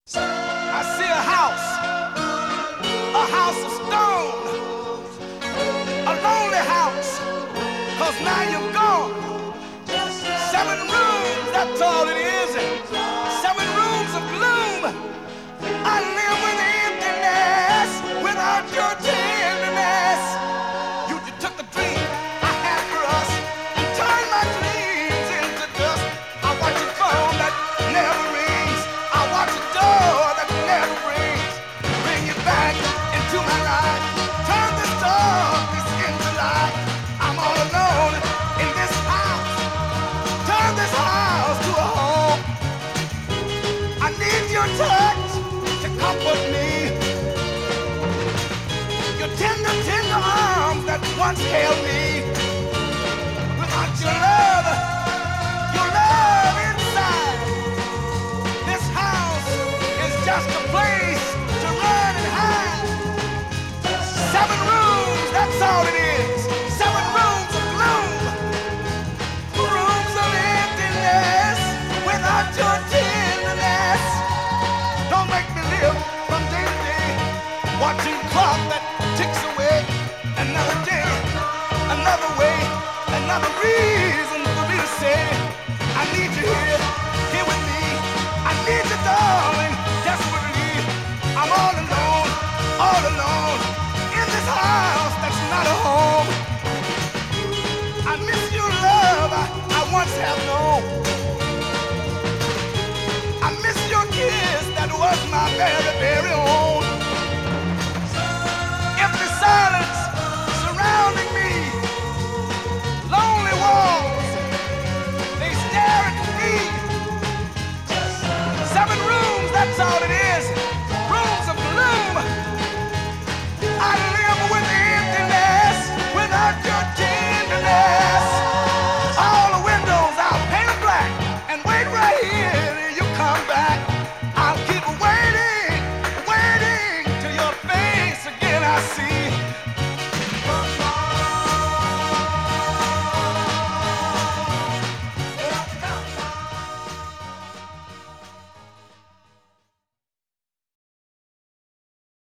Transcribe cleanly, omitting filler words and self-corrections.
I see a house of stone, a lonely house, 'cause now you're gone. 7 rooms, that's all it is. 7 rooms of gloom. I live with emptiness without your tenderness. You took the dream I had for us and turned my dreams into dust. I watch a phone that never rings. I watch a door that never rings. Bring you back into my life. Turn this darkness into light. I'm all alone in this house. Turn this house to a home. I need your touch to comfort me. Your tender, tender arms that once held me. Without your love inside, this house is just a place.